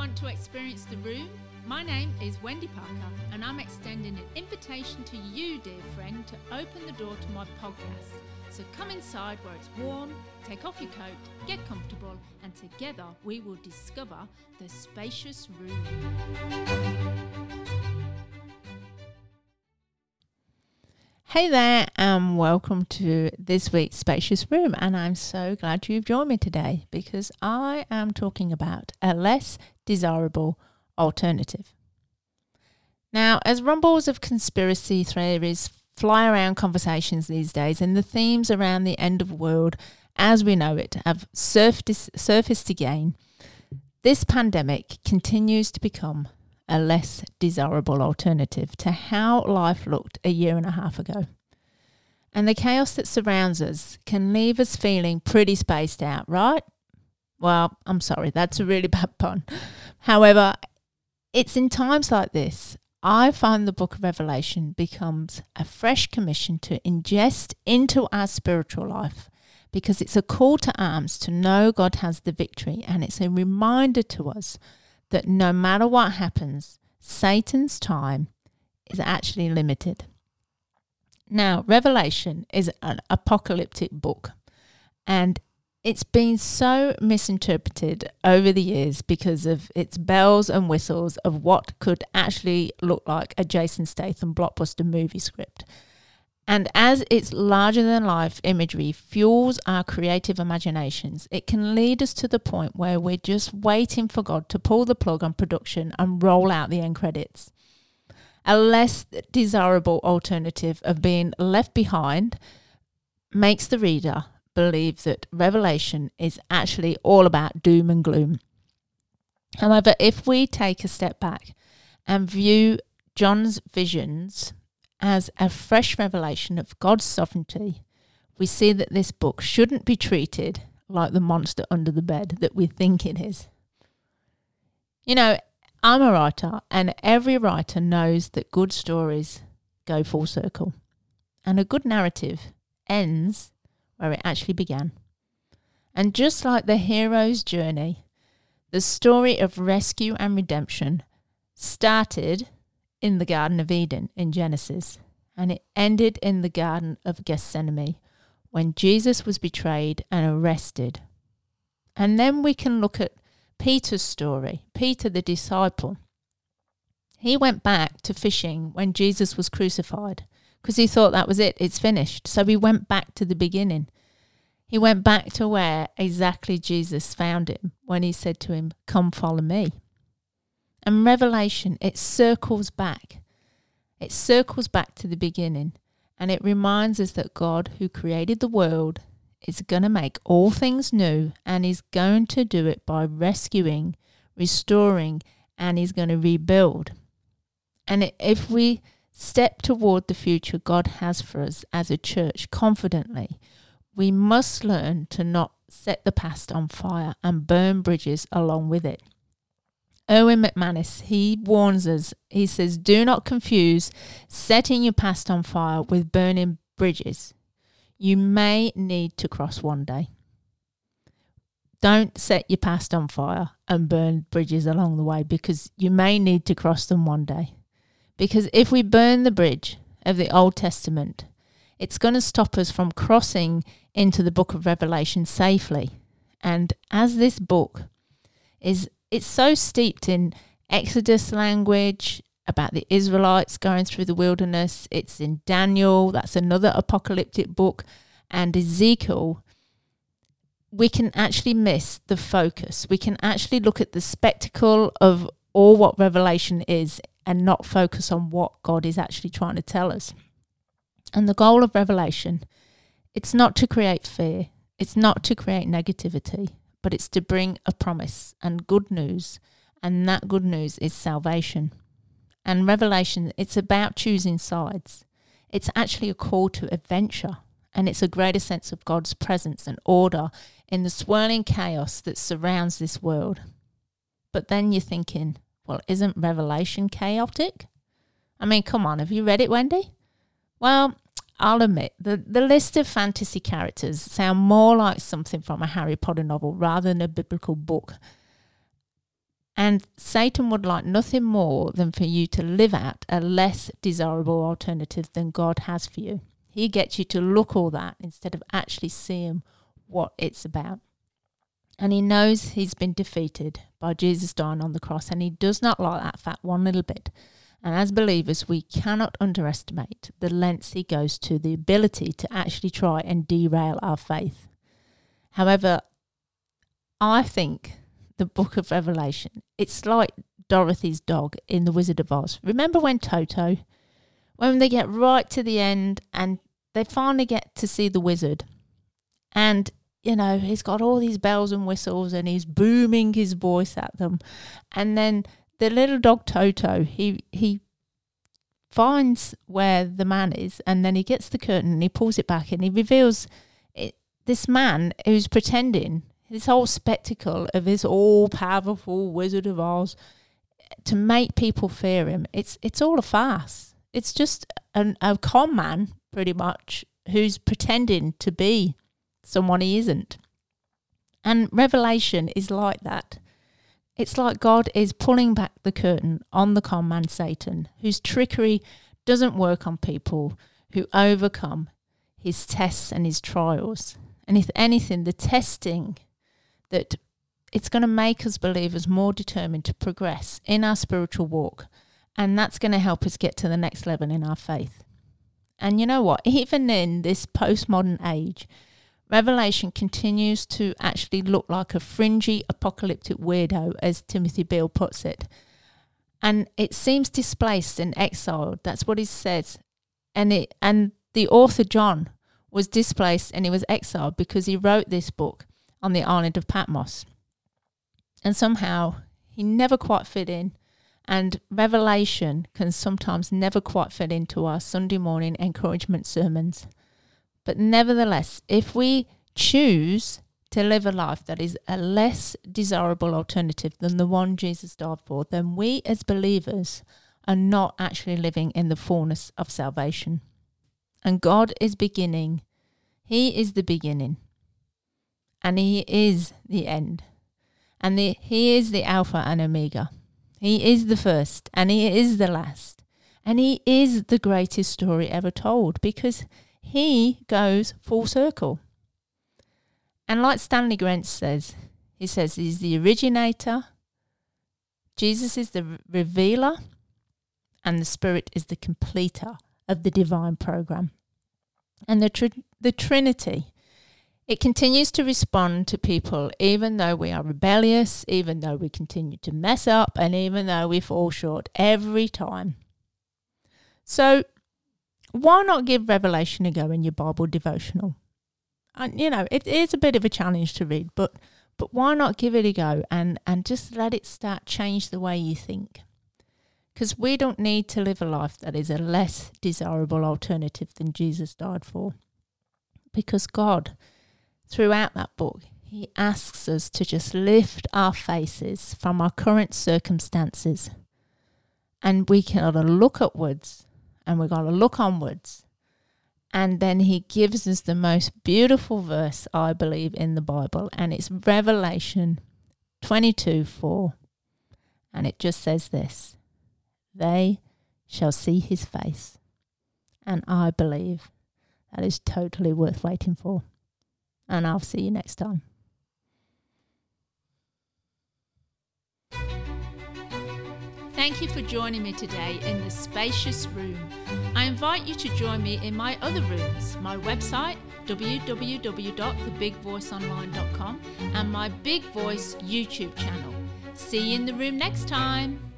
want to experience the room? My name is Wendy Parker, and I'm extending an invitation to you, dear friend, to open the door to my podcast. So come inside where it's warm, take off your coat, get comfortable, and together we will discover the spacious room. Hey there, and welcome to this week's Spacious Room, and I'm so glad you've joined me today because I am talking about a less desirable alternative. Now, as rumbles of conspiracy theories fly around conversations these days, and the themes around the end of the world as we know it have surfaced again, this pandemic continues to become a less desirable alternative to how life looked a year and a half ago. And the chaos that surrounds us can leave us feeling pretty spaced out, right? Well, I'm sorry, that's a really bad pun. However, it's in times like this, I find the book of Revelation becomes a fresh commission to ingest into our spiritual life, because it's a call to arms to know God has the victory, and it's a reminder to us that no matter what happens, Satan's time is actually limited. Now, Revelation is an apocalyptic book, and it's been so misinterpreted over the years because of its bells and whistles of what could actually look like a Jason Statham blockbuster movie script. And as its larger-than-life imagery fuels our creative imaginations, it can lead us to the point where we're just waiting for God to pull the plug on production and roll out the end credits. A less desirable alternative of being left behind makes the reader believe that Revelation is actually all about doom and gloom. However, if we take a step back and view John's visions as a fresh revelation of God's sovereignty, we see that this book shouldn't be treated like the monster under the bed that we think it is. You know, I'm a writer, and every writer knows that good stories go full circle, and a good narrative ends where it actually began. And just like the hero's journey, the story of rescue and redemption started in the Garden of Eden in Genesis, and it ended in the Garden of Gethsemane when Jesus was betrayed and arrested. And then we can look at Peter's story, Peter the disciple. He went back to fishing when Jesus was crucified because he thought that was it, it's finished. So he went back to the beginning. He went back to where exactly Jesus found him when he said to him, "Come follow me." And Revelation, it circles back. It circles back to the beginning, and it reminds us that God, who created the world, is going to make all things new, and he's going to do it by rescuing, restoring, and he's going to rebuild. And if we step toward the future God has for us as a church confidently, we must learn to not set the past on fire and burn bridges along with it. Erwin McManus, he warns us, he says, do not confuse setting your past on fire with burning bridges. You may need to cross one day. Don't set your past on fire and burn bridges along the way, because you may need to cross them one day. Because if we burn the bridge of the Old Testament, it's going to stop us from crossing into the book of Revelation safely. And as this book it's so steeped in Exodus language about the Israelites going through the wilderness. It's in Daniel, that's another apocalyptic book, and Ezekiel. We can actually miss the focus. We can actually look at the spectacle of all what Revelation is and not focus on what God is actually trying to tell us. And the goal of Revelation, it's not to create fear. It's not to create negativity, but it's to bring a promise and good news, and that good news is salvation. And Revelation, it's about choosing sides. It's actually a call to adventure, and it's a greater sense of God's presence and order in the swirling chaos that surrounds this world. But then you're thinking, well, isn't Revelation chaotic? I mean, come on, have you read it, Wendy? Well, I'll admit, the list of fantasy characters sound more like something from a Harry Potter novel rather than a biblical book. And Satan would like nothing more than for you to live out a less desirable alternative than God has for you. He gets you to look all that instead of actually seeing what it's about. And he knows he's been defeated by Jesus dying on the cross, and he does not like that fact one little bit. And as believers, we cannot underestimate the lengths he goes to, the ability to actually try and derail our faith. However, I think the book of Revelation, it's like Dorothy's dog in The Wizard of Oz. Remember when Toto, when they get right to the end and they finally get to see the wizard, and you know, he's got all these bells and whistles and he's booming his voice at them. And then the little dog Toto, he finds where the man is, and then he gets the curtain and he pulls it back and he reveals this man who's pretending, this whole spectacle of this all-powerful Wizard of Oz, to make people fear him. It's all a farce. It's just a con man, pretty much, who's pretending to be someone he isn't. And Revelation is like that. It's like God is pulling back the curtain on the con man Satan, whose trickery doesn't work on people who overcome his tests and his trials. And if anything, the testing, that it's going to make us believers more determined to progress in our spiritual walk. And that's going to help us get to the next level in our faith. And you know what? Even in this postmodern age, Revelation continues to actually look like a fringy apocalyptic weirdo, as Timothy Beale puts it. And it seems displaced and exiled. That's what he says. And the author, John, was displaced and he was exiled because he wrote this book on the island of Patmos. And somehow he never quite fit in. And Revelation can sometimes never quite fit into our Sunday morning encouragement sermons. But nevertheless, if we choose to live a life that is a less desirable alternative than the one Jesus died for, then we as believers are not actually living in the fullness of salvation. And God is beginning. He is the beginning. And he is the end. And he is the Alpha and Omega. He is the first and he is the last. And he is the greatest story ever told, because he goes full circle. And like Stanley Grenz says, he says he's the originator, Jesus is the revealer, and the Spirit is the completer of the divine program. And the Trinity, it continues to respond to people even though we are rebellious, even though we continue to mess up, and even though we fall short every time. So why not give Revelation a go in your Bible devotional? And you know, it is a bit of a challenge to read, but why not give it a go and just let it start change the way you think? Because we don't need to live a life that is a less desirable alternative than Jesus died for. Because God, throughout that book, he asks us to just lift our faces from our current circumstances. And we can look upwards and we've got to look onwards. And then he gives us the most beautiful verse, I believe, in the Bible. And it's Revelation 22:4. And it just says this: they shall see his face. And I believe that is totally worth waiting for. And I'll see you next time. Thank you for joining me today in the spacious room. I invite you to join me in my other rooms, my website, www.thebigvoiceonline.com, and my Big Voice YouTube channel. See you in the room next time.